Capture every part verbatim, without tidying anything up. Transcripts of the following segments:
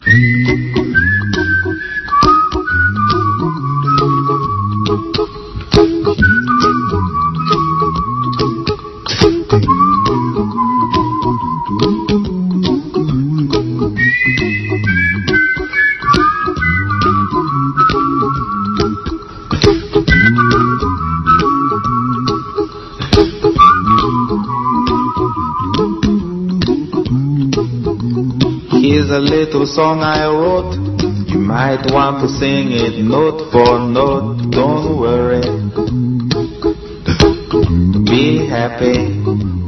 Here's a little song I wrote. You might want to sing it note for note. Don't worry, be happy.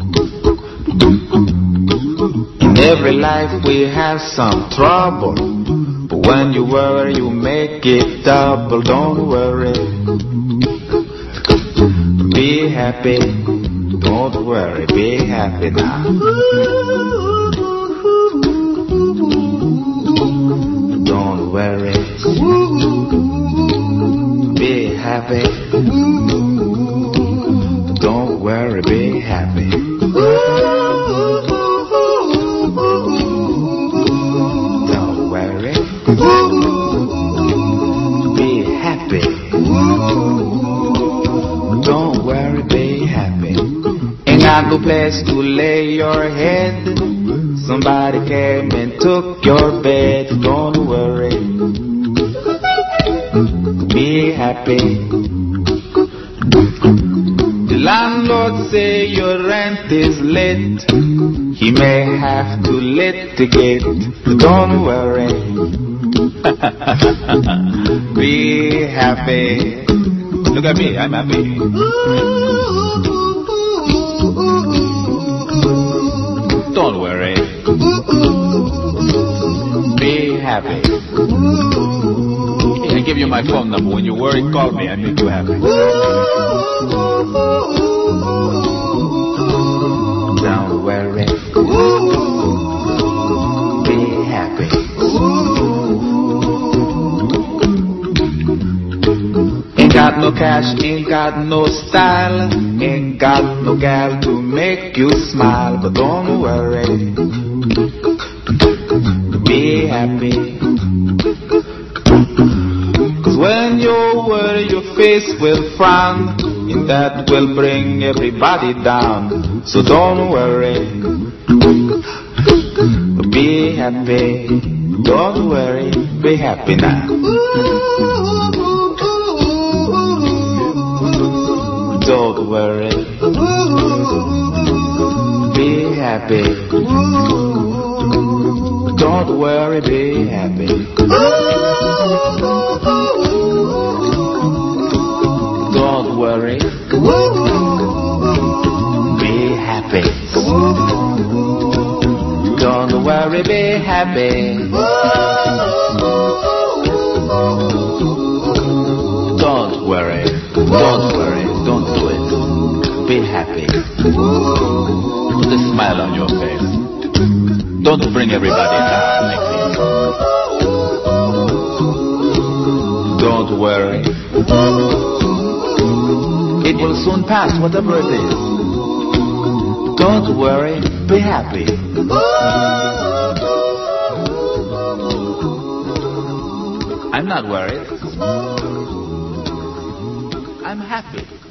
In every life we have some trouble, but when you worry you make it double. Don't worry, be happy. Don't worry, be happy now. Don't worry, be happy. Don't worry, be happy. Don't worry, be happy. Don't worry, be happy. Ain't got no place to lay your head. Somebody came and took your bed. Don't worry, be happy. The landlord say your rent is late. He may have to litigate. Don't worry, be happy. Look at me, I'm happy. Don't worry, be happy. I give you my phone number. When you worry, call me. I make you happy. Don't worry, be happy. Ain't got no cash, ain't got no style, ain't got no gal to make you smile. But don't worry, be happy. Cause when you worry your face will frown, and that will bring everybody down. So don't worry, be happy. Don't worry, be happy now. Don't worry, be happy. Don't worry, be happy. Don't worry, be happy. Don't worry, be happy. Don't worry, don't worry, don't do it. Be happy. Put a smile on your face. Don't bring everybody down like this. Don't worry, it will soon pass, whatever it is. Don't worry, be happy. I'm not worried. I'm happy.